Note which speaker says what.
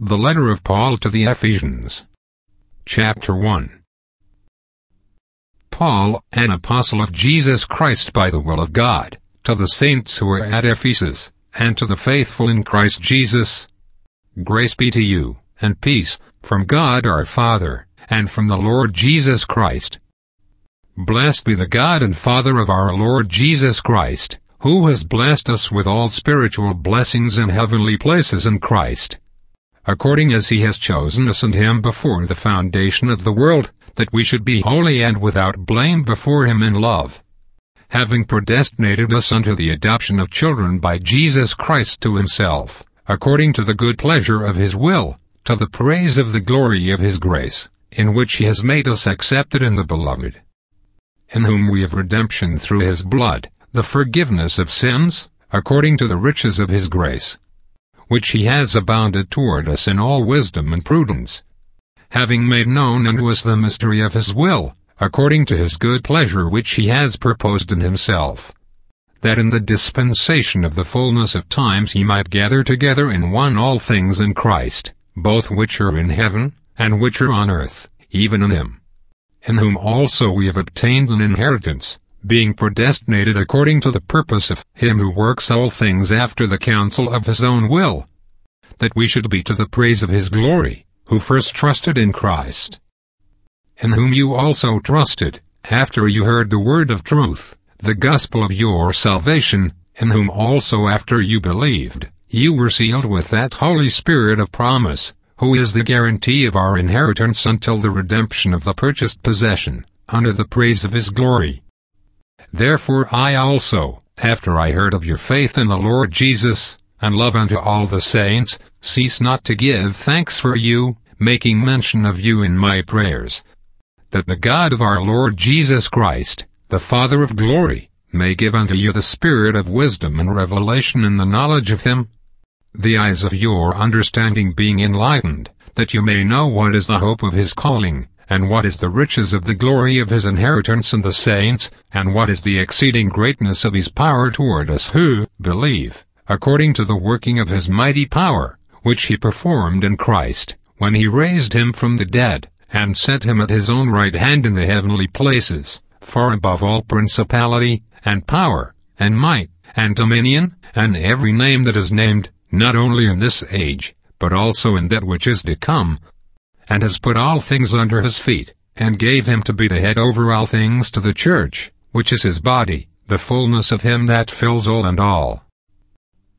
Speaker 1: The letter of Paul to the Ephesians. Chapter 1. Paul, an apostle of Jesus Christ by the will of God, to the saints who are at Ephesus, and to the faithful in Christ Jesus. Grace be to you, and peace, from God our Father, and from the Lord Jesus Christ. Blessed be the God and Father of our Lord Jesus Christ, who has blessed us with all spiritual blessings in heavenly places in Christ, according as he has chosen us in him before the foundation of the world, that we should be holy and without blame before him in love, having predestinated us unto the adoption of children by Jesus Christ to himself, according to the good pleasure of his will, to the praise of the glory of his grace, in which he has made us accepted in the Beloved, in whom we have redemption through his blood, the forgiveness of sins, according to the riches of his grace, which he has abounded toward us in all wisdom and prudence, having made known unto us the mystery of his will, according to his good pleasure which he has purposed in himself, that in the dispensation of the fullness of times he might gather together in one all things in Christ, both which are in heaven, and which are on earth, even in him, in whom also we have obtained an inheritance, being predestinated according to the purpose of him who works all things after the counsel of his own will, that we should be to the praise of his glory, who first trusted in Christ, in whom you also trusted, after you heard the word of truth, the gospel of your salvation, in whom also after you believed, you were sealed with that Holy Spirit of promise, who is the guarantee of our inheritance until the redemption of the purchased possession, unto the praise of his glory. Therefore I also, after I heard of your faith in the Lord Jesus, and love unto all the saints, cease not to give thanks for you, making mention of you in my prayers, that the God of our Lord Jesus Christ, the Father of glory, may give unto you the spirit of wisdom and revelation in the knowledge of him, the eyes of your understanding being enlightened, that you may know what is the hope of his calling, and what is the riches of the glory of his inheritance in the saints, and what is the exceeding greatness of his power toward us who believe, according to the working of his mighty power, which he performed in Christ, when he raised him from the dead, and set him at his own right hand in the heavenly places, far above all principality, and power, and might, and dominion, and every name that is named, not only in this age, but also in that which is to come, and has put all things under his feet, and gave him to be the head over all things to the church, which is his body, the fullness of him that fills all and all.